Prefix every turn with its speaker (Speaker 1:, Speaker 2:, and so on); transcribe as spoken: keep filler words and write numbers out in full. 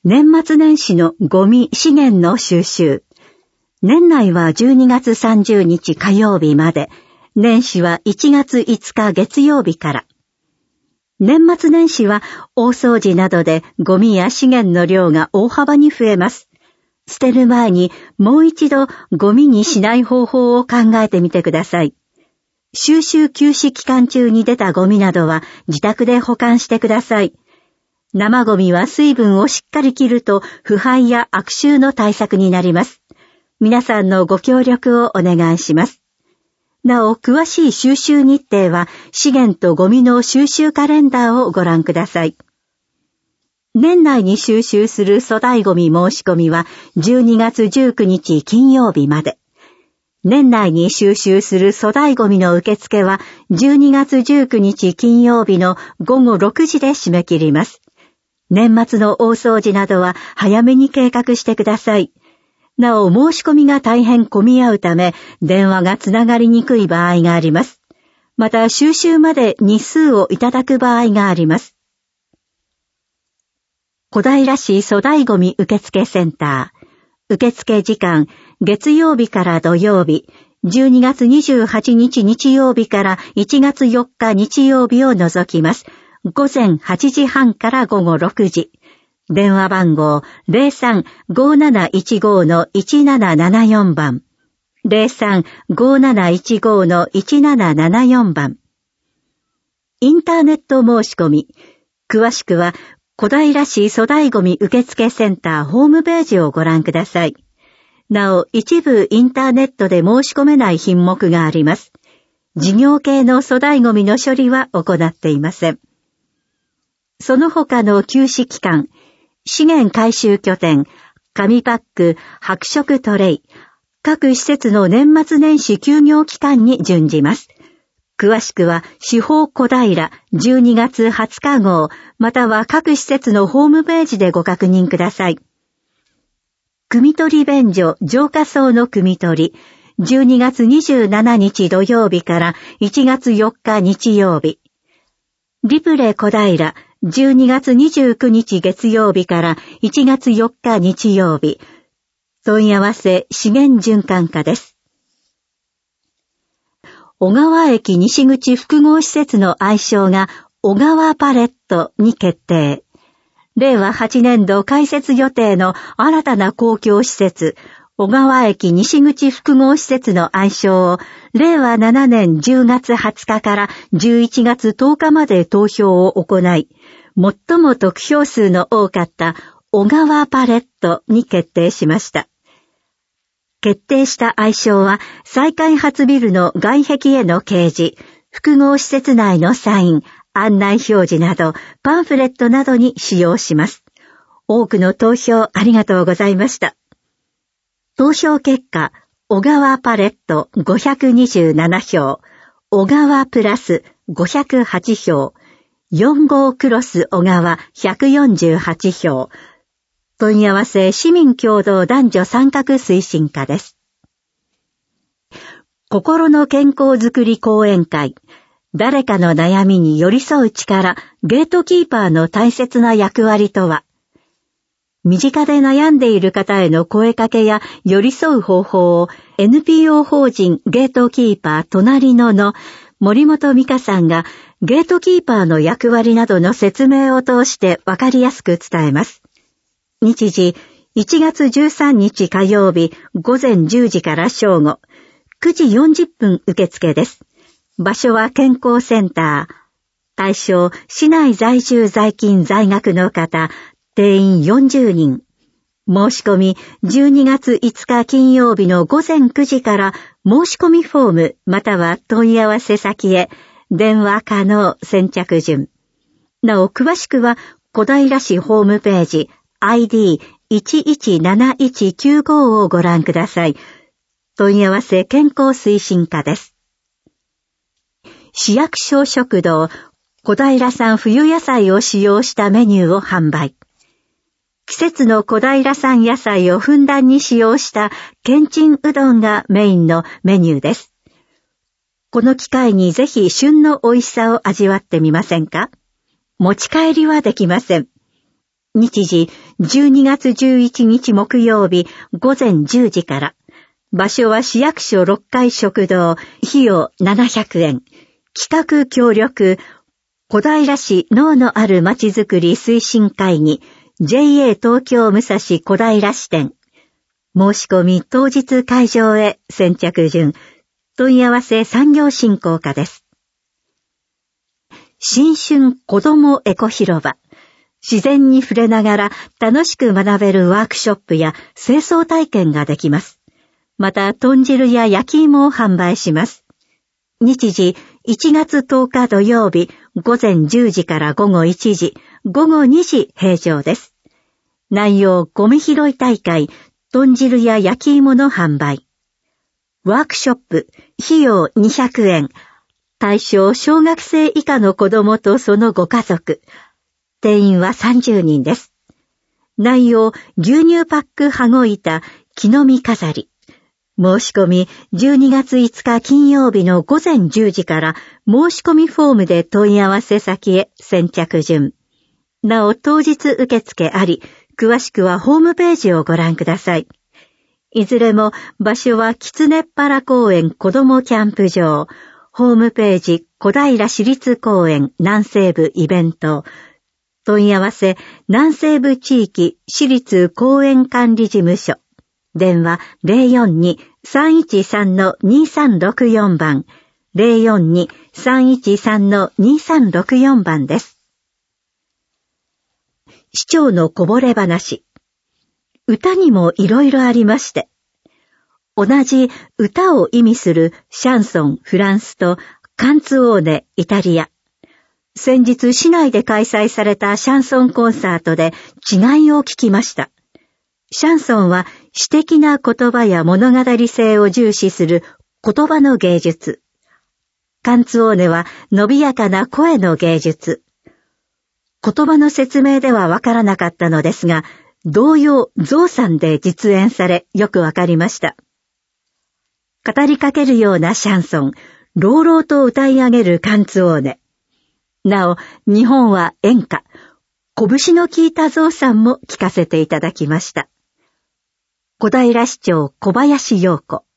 Speaker 1: 年末年始のゴミ資源の収集。年内はじゅうにがつさんじゅうにち火曜日まで、年始はいちがついつか月曜日から。年末年始は大掃除などでゴミや資源の量が大幅に増えます。捨てる前にもう一度ゴミにしない方法を考えてみてください。収集休止期間中に出たゴミなどは自宅で保管してください。生ゴミは水分をしっかり切ると腐敗や悪臭の対策になります。皆さんのご協力をお願いします。なお、詳しい収集日程は資源とゴミの収集カレンダーをご覧ください。年内に収集する粗大ゴミ申し込みはじゅうにがつじゅうくにち金曜日まで。年内に収集する粗大ゴミの受付はじゅうにがつじゅうくにち金曜日のごごろくじで締め切ります。年末の大掃除などは早めに計画してください。なお、申し込みが大変混み合うため、電話がつながりにくい場合があります。また、収集まで日数をいただく場合があります。小平市粗大ゴミ受付センター。受付時間、月曜日から土曜日、じゅうにがつにじゅうはちにち日曜日からいちがつよっか日曜日を除きます。ごぜんはちじはんからごごろくじ。電話番号 ゼロさん ごーなないちご のいちななななよん 番。ゼロさん ごーなないちご のいちななななよん 番。インターネット申し込み。詳しくは小平市粗大ゴミ受付センターホームページをご覧ください。なお、一部インターネットで申し込めない品目があります。事業系の粗大ゴミの処理は行っていません。その他の休止期間、資源回収拠点、紙パック、白色トレイ、各施設の年末年始休業期間に準じます。詳しくは、司法小平じゅうにがつはつか号、または各施設のホームページでご確認ください。汲み取り便所、浄化槽の汲み取り、じゅうにがつにじゅうしちにち土曜日からいちがつよっか日曜日。リプレ小平、じゅうにがつにじゅうくにち月曜日からいちがつよっか日曜日。問い合わせ資源循環課です。小川駅西口複合施設の愛称が小川パレットに決定。れいわはちねんど開設予定の新たな公共施設、小川駅西口複合施設の愛称をれいわななねんじゅうがつはつかからじゅういちがつとおかまで投票を行い、最も得票数の多かった小川パレットに決定しました。決定した愛称は再開発ビルの外壁への掲示、複合施設内のサイン、案内表示などパンフレットなどに使用します。多くの投票ありがとうございました。投票結果、小川パレットごひゃくにじゅうななひょう、小川プラスごひゃくはちひょう、よん号クロス小川ひゃくよんじゅうはちひょう。問い合わせ市民共同男女参画推進課です。心の健康づくり講演会。誰かの悩みに寄り添う力、ゲートキーパーの大切な役割とは。身近で悩んでいる方への声かけや寄り添う方法を エヌピーオー 法人ゲートキーパー隣のの森本美香さんがゲートキーパーの役割などの説明を通してわかりやすく伝えます。日時いちがつじゅうさんにち火曜日ごぜんじゅうじから正午、くじよんじゅっぷん受付です。場所は健康センター。対象、市内在住在勤在学の方、定員よんじゅうにん。申し込みじゅうにがついつか金曜日のごぜんくじから申し込みフォームまたは問い合わせ先へ電話可能先着順。なお詳しくは小平市ホームページ アイディーいちいちなないちきゅうご をご覧ください。問い合わせ健康推進課です。市役所食堂小平産冬野菜を使用したメニューを販売。季節の小平産野菜をふんだんに使用したけんちんうどんがメインのメニューです。この機会にぜひ旬の美味しさを味わってみませんか？持ち帰りはできません。日時じゅうにがつじゅういちにち木曜日ごぜんじゅうじから。場所は市役所ろっかい食堂、費用ななひゃくえん。企画協力、小平市脳のあるまちづくり推進会議、ジェイエー 東京武蔵小平支店。申し込み当日会場へ先着順。問い合わせ産業振興課です。新春子どもエコ広場。自然に触れながら楽しく学べるワークショップや清掃体験ができます。また、豚汁や焼き芋を販売します。日時、いちがつとおか土曜日、ごぜんじゅうじからごごいちじ、ごごにじ閉場です。内容、ゴミ拾い大会、豚汁や焼き芋の販売。ワークショップ、費用にひゃくえん。対象、小学生以下の子供とそのご家族。定員はさんじゅうにんです。内容、牛乳パック羽子板、木の実飾り。申し込み、じゅうにがついつか金曜日のごぜんじゅうじから申し込みフォームで問い合わせ先へ先着順。なお、当日受付あり、詳しくはホームページをご覧ください。いずれも場所は狐っ原公園子どもキャンプ場。ホームページ小平市立公園南西部イベント。問い合わせ南西部地域市立公園管理事務所。電話 ゼロよんに さんいちさん にさんろくよん 番 ゼロよんに さんいちさん にさんろくよん 番です。市長のこぼれ話。歌にもいろいろありまして。同じ歌を意味するシャンソンフランスとカンツオーネイタリア。先日市内で開催されたシャンソンコンサートで違いを聞きました。シャンソンは詩的な言葉や物語性を重視する言葉の芸術。カンツオーネは伸びやかな声の芸術。言葉の説明ではわからなかったのですが、童謡ゾウさんで実演されよくわかりました。語りかけるようなシャンソン、朗々と歌い上げるカンツオーネ。なお、日本は演歌、拳の効いたゾウさんも聞かせていただきました。小平市長小林陽子。